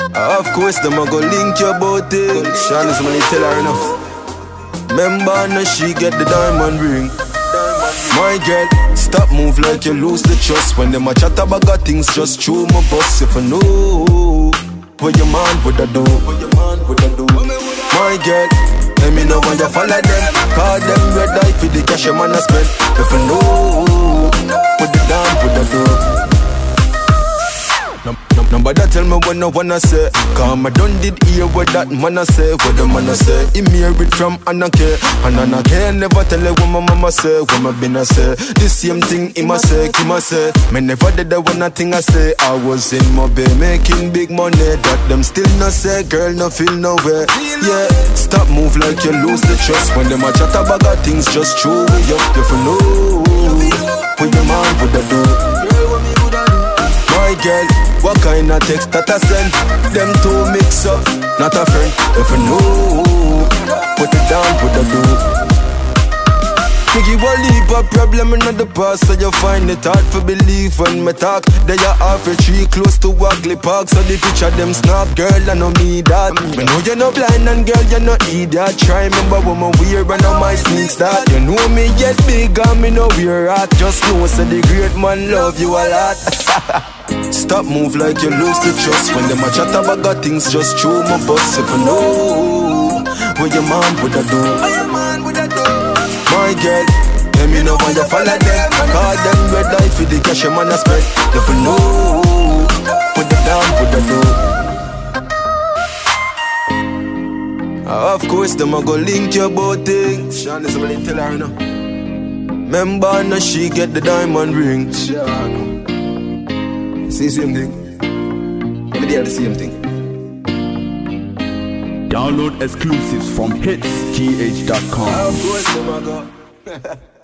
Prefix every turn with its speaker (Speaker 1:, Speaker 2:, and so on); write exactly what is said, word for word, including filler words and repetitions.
Speaker 1: Of course, them a go link your booty. Sean is money, tell her enough. Remember, now she get the diamond ring. My girl, stop move like you lose the trust. When them a chat about got things, just chew my bus. If I know what your man would I do, my girl, let me know when you follow them. Call them red eye for the cash your man a spend. If I know what the damn would I do. Nobody tell me what no wanna say. Cause I done did hear what that man a say. What the man a say. He hear it from Anake. And Anake never tell her what my mama say. What my been a say. The same thing he must say, he must say. Me never did the one thing I say. I was in my bay making big money. That them still not say. Girl no feel no way. Yeah, stop move like you lose the trust. When them a chat about got things, just chew me up. If you know what your man would I do. My girl, what kind of text that I send? Them two mix up, not a friend. If I know, put it down, what I do. Nigga, what leave a problem in the past, so you find it hard to believe when me talk. They are half a tree close to Wagley Park, so the picture them snap, girl, I know me that. Me know you're not blind and girl, you're not idiot. Try remember when my weird and on my sneaks that. You know me get big and me know we're at. Just know so the great man love you a lot. Stop move like you lose the trust. When them a chat about got things, just chew my bus. If I know what your man would I do, my girl, let me know when you follow them. Call them red eye for the cash your man a spend. If I know what the damn would I do. Of course, them a go link your booty. Sean is somebody tell her now. Remember now she get the diamond ring. Sean, see same thing. Every day are the same thing.
Speaker 2: Download exclusives from hits t h dot com.
Speaker 1: Of course, them a go.